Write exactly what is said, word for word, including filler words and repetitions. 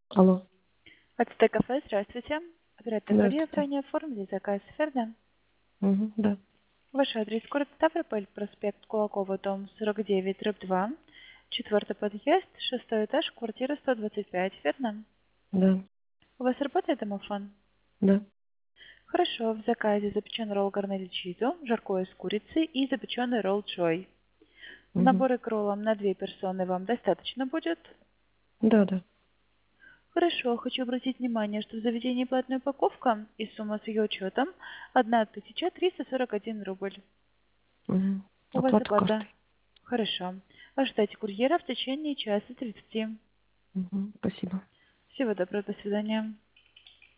Алло. Ацтек кафе, здравствуйте. Оператор Гурьев, Здравствуйте. ранее оформили заказ, верно? Мгм, да. Ваш адрес город Ставрополь, проспект Кулакова, дом сорок девять, дробь два, четвертый подъезд, шестой этаж, квартира сто двадцать пять, верно? Да. У вас работает домофон? Да. Хорошо, в заказе запечен ролл гарнель чизу, жаркое с курицей и запеченный ролл чой. Мгм. Наборы к роллам на две персоны вам достаточно будет? Да, да. Хорошо, хочу обратить внимание, что в заведении платная упаковка и сумма с ее учетом одна тысяча триста сорок один рубль. Мгм. У вас Оплата оплата. картой. Хорошо. Ожидайте курьера в течение часа тридцати. Мгм. Спасибо. Всего доброго, до свидания.